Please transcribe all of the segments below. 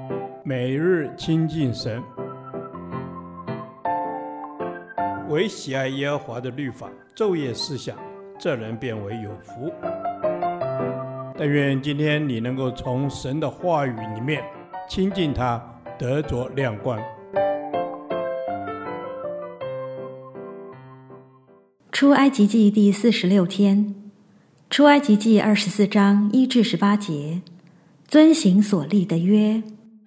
每日亲近神，唯喜爱耶和华的律法，昼夜思想，这人变为有福。但愿今天你能够从神的话语里面亲近他，得着亮光。 出埃及记第46天，出埃及记24章1至18节，遵行所立的约。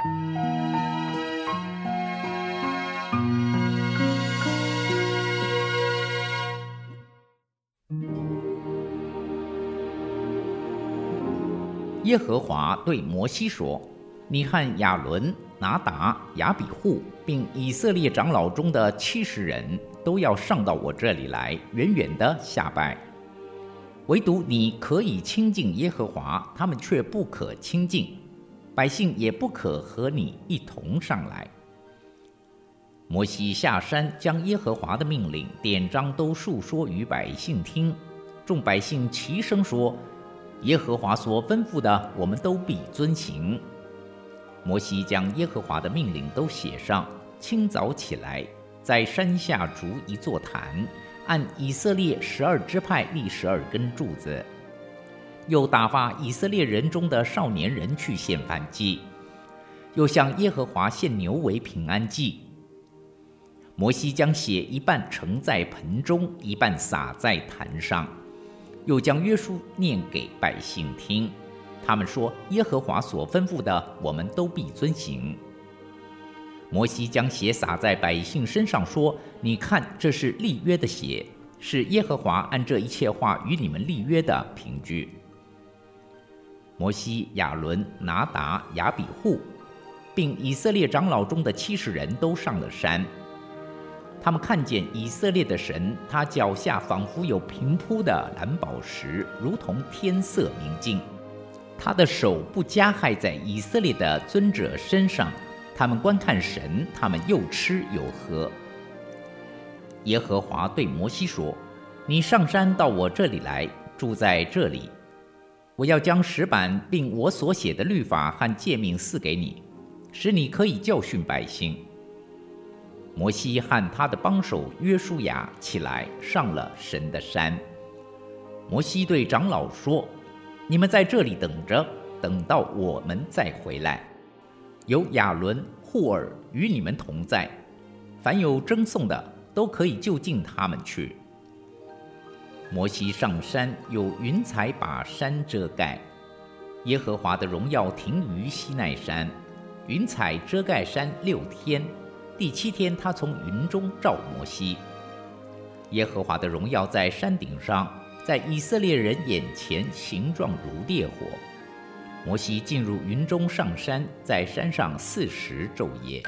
耶和华对摩西说：你和亚伦、拿达、亚比户，并以色列长老中的70人，都要上到我这里来，远远的下拜。唯独你可以亲近耶和华，他们却不可亲近，百姓也不可和你一同上来。摩西下山，将耶和华的命令、典章都述说于百姓听。众百姓齐声说：耶和华所吩咐的，我们都必遵行。摩西将耶和华的命令都写上，清早起来，在山下筑一座坛，按以色列12支派立12根柱子，又打发以色列人中的少年人去献燔祭，又向耶和华献牛为平安祭。摩西将血一半盛在盆中，一半洒在坛上，又将约书念给百姓听。他们说：耶和华所吩咐的，我们都必遵行。摩西将血洒在百姓身上，说：你看，这是立约的血，是耶和华按这一切话与你们立约的凭据。摩西、亚伦、拿达、亚比户，并以色列长老中的70人都上了山。他们看见以色列的神，他脚下仿佛有平铺的蓝宝石，如同天色明净。他的手不加害在以色列的尊者身上，他们观看神，他们又吃又喝。耶和华对摩西说：你上山到我这里来，住在这里。我要将石板并我所写的律法和诫命赐给你，使你可以教训百姓。摩西和他的帮手约书亚起来，上了神的山。摩西对长老说：你们在这里等着，等到我们再回来。有亚伦、户尔与你们同在，凡有争讼的，都可以就近他们去。摩西上山，有云彩把山遮盖，耶和华的荣耀停于西奈山，云彩遮盖山6天。第7天，他从云中照摩西。耶和华的荣耀在山顶上，在以色列人眼前形状如烈火。摩西进入云中上山，在山上40昼夜。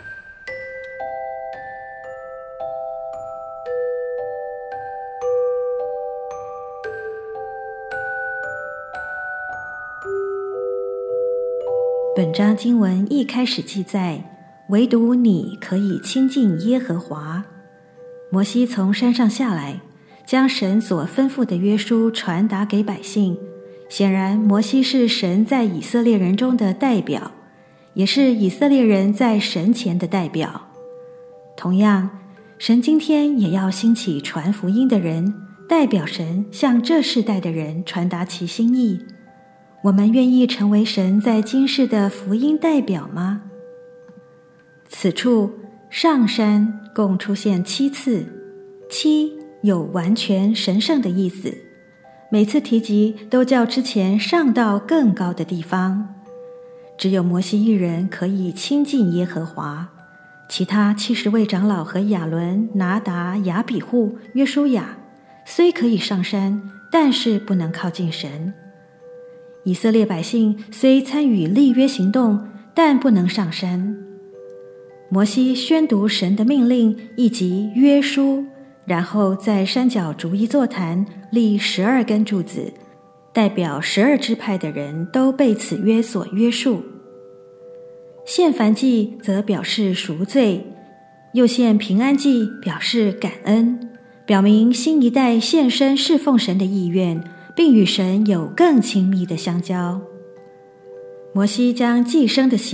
本章经文一开始记载，唯独你可以亲近耶和华。摩西从山上下来，将神所吩咐的约书传达给百姓。显然，摩西是神在以色列人中的代表，也是以色列人在神前的代表。同样，神今天也要兴起传福音的人，代表神向这世代的人传达其心意。我们愿意成为神在今世的福音代表吗？此处上山共出现7次，7有完全神圣的意思，每次提及都较之前上到更高的地方。只有摩西一人可以亲近耶和华，其他70位长老和亚伦、拿达、亚比户、约书亚虽可以上山，但是不能靠近神。以色列百姓虽参与立约行动，但不能上山。摩西宣读神的命令以及约书，然后在山脚筑一座坛，立12根柱子，代表12支派的人都被此约所约束。献燔祭则表示赎罪，又献平安祭表示感恩，表明新一代献身侍奉神的意愿，并与神有更亲密的相交。摩西将祭牲的血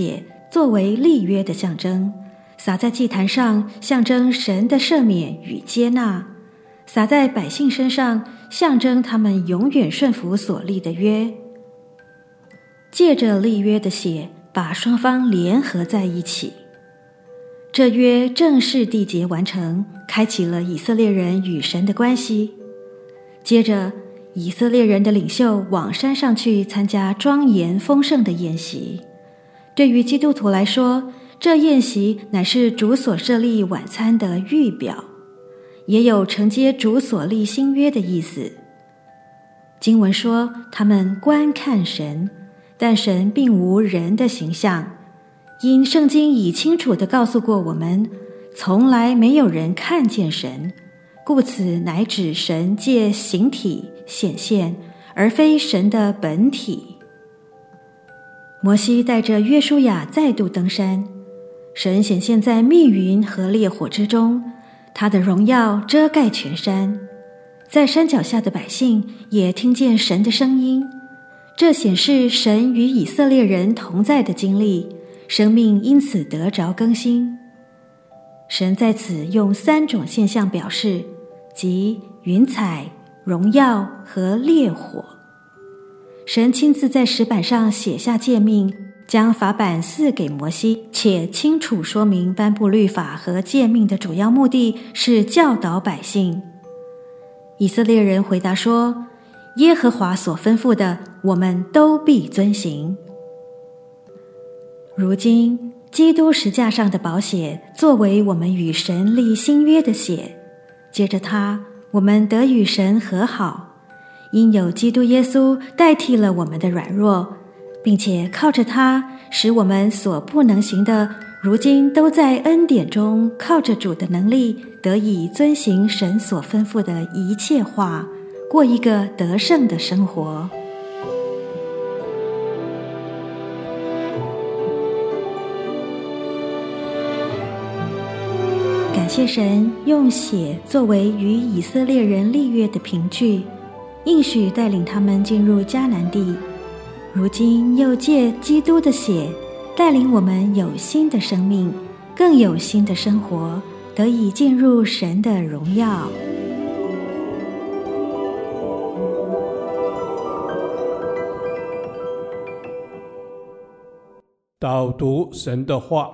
作为立约的象征，洒在祭坛上，象征神的赦免与接纳；洒在百姓身上，象征他们永远顺服所立的约。借着立约的血，把双方联合在一起。这约正式缔结完成，开启了以色列人与神的关系。接着，以色列人的领袖往山上去参加庄严丰盛的宴席。对于基督徒来说，这宴席乃是主所设立晚餐的预表，也有承接主所立新约的意思。经文说，他们观看神，但神并无人的形象，因圣经已清楚地告诉过我们，从来没有人看见神，故此乃指神借形体显现，而非神的本体。摩西带着约书亚再度登山，神显现在密云和烈火之中，他的荣耀遮盖全山。在山脚下的百姓也听见神的声音，这显示神与以色列人同在的经历，生命因此得着更新。神在此用3种现象表示，即云彩、荣耀和烈火。神亲自在石板上写下诫命，将法版赐给摩西，且清楚说明颁布律法和诫命的主要目的是教导百姓。以色列人回答说，耶和华所吩咐的，我们都必遵行。如今，基督十架上的宝血作为我们与神立新约的血，借着它，我们得与神和好。因有基督耶稣代替了我们的软弱，并且靠着他，使我们所不能行的，如今都在恩典中靠着主的能力，得以遵行神所吩咐的一切话，过一个得胜的生活。感谢神用血作为与以色列人立约的凭据，应许带领他们进入迦南地，如今又借基督的血带领我们有新的生命，更有新的生活，得以进入神的荣耀。 导读神的话。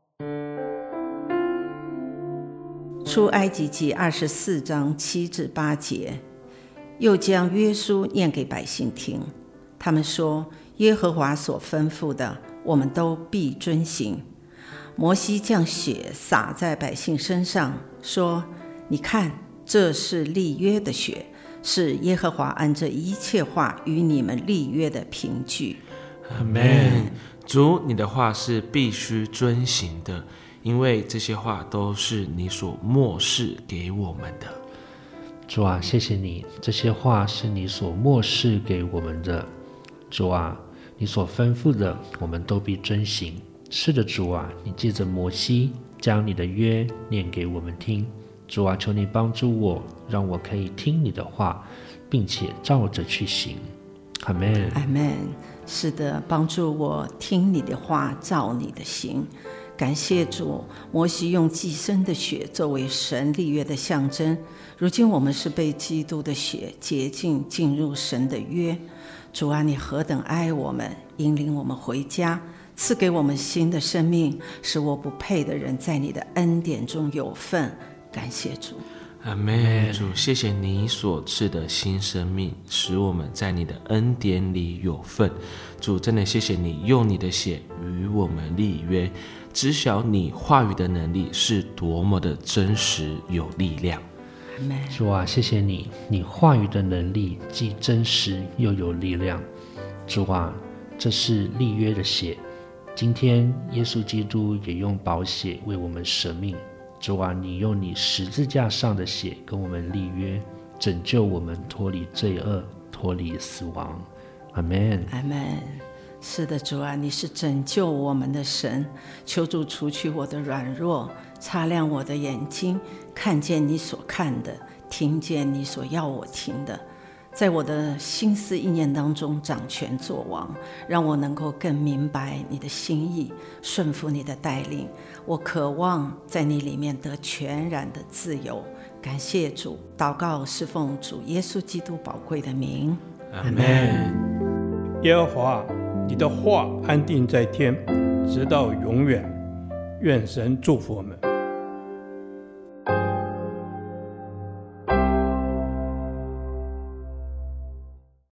出埃及记24章7至8节，又将约书念给百姓听。他们说，耶和华所吩咐的，我们都必遵行。摩西将血洒在百姓身上，说，你看，这是立约的血，是耶和华按这一切话与你们立约的凭据。 阿们。主，你的话是必须遵行的，因为这些话都是你所默示给我们的。 主啊，谢谢你，这些话是你所默示给我们的。主啊，你所吩咐的，我们都必遵行。是的，主啊，你借着摩西将你的约念给我们听。主啊，求你帮助我，让我可以听你的话，并且照着去行。阿们。 阿们。是的，帮助我听你的话，照你的行。感谢主，摩西用祭牲的血作为神立约的象征，如今我们是被基督的血洁净，进入神的约。主啊，你何等爱我们，引领我们回家，赐给我们新的生命，使我不配的人在你的恩典中有份。感谢主。 阿们。主，谢谢你所赐的新生命，使我们在你的恩典里有份。主，真的谢谢你用你的血与我们立约，知晓你话语的能力是多么的真实有力量。 主啊，谢谢你，你话语的能力既真实又有力量。主啊，这是立约的血，今天耶稣基督也用宝血为我们舍命。主啊，你用你十字架上的血跟我们立约，拯救我们脱离罪恶，脱离死亡。阿们。 阿们。是的，主啊，你是拯救我们的神，求主除去我的软弱，擦亮我的眼睛，看见你所看的，听见你所要我听的。 在我的心思意念当中掌权作王，让我能够更明白你的心意，顺服你的带领。我渴望在你里面得全然的自由。感谢主，祷告是奉主耶稣基督宝贵的名， 阿们。 耶和华，你的话安定在天，直到永远。愿神祝福我们。